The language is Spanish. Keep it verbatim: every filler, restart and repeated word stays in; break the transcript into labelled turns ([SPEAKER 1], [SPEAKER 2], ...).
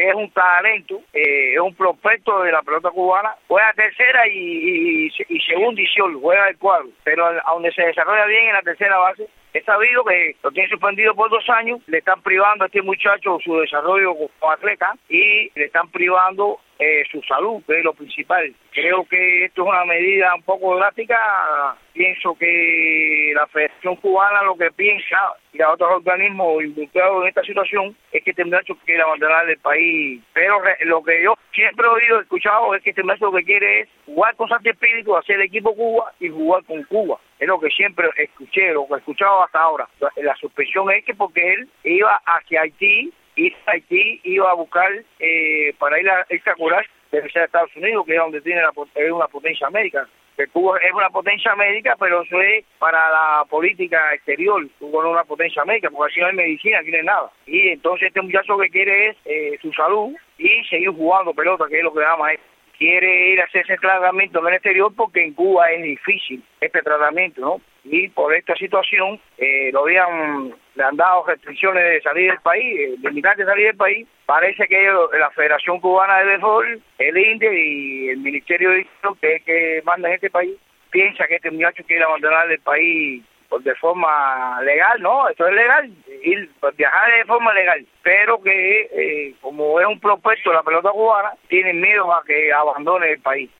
[SPEAKER 1] es un talento, eh, es un prospecto de la pelota cubana, juega tercera y, y, y segunda y sol, juega el cuadro, pero a donde se desarrolla bien en la tercera base. He sabido que lo tienen suspendido por dos años, le están privando a este muchacho su desarrollo como atleta y le están privando eh, su salud, que es lo principal. Creo que esto es una medida un poco drástica. Pienso que la Federación Cubana lo que piensa y a otros organismos involucrados en esta situación es que este muchacho quiere abandonar el país. Pero lo que yo siempre he oído, he escuchado, es que este muchacho lo que quiere es jugar con Santo Espíritu, hacer el equipo Cuba y jugar con Cuba. Es lo que siempre escuché, lo que he escuchado hasta ahora. La, la suspensión es que porque él iba hacia Haití, y Haití iba a buscar eh, para ir a, a curar de Estados Unidos, que es donde tiene la, es una potencia médica. Que Cuba es una potencia médica, pero eso es para la política exterior. Cuba no es una potencia médica, porque aquí no hay medicina, aquí no hay nada. Y entonces este muchacho lo que quiere es eh, su salud y seguir jugando pelota, que es lo que ama él. Quiere ir a hacerse el tratamiento en el exterior porque en Cuba es difícil este tratamiento, ¿no? Y por esta situación eh, lo habían, le han dado restricciones de salir del país, eh, limitar de salir del país. Parece que ellos, la Federación Cubana de Béisbol, el INDE y el Ministerio de Educación, que es que manda en este país, piensa que este muchacho quiere abandonar el país pues de forma legal, ¿no? Esto es legal, ir, pues, viajar de forma legal, pero que eh, como es un prospecto de la pelota cubana, tienen miedo a que abandone el país.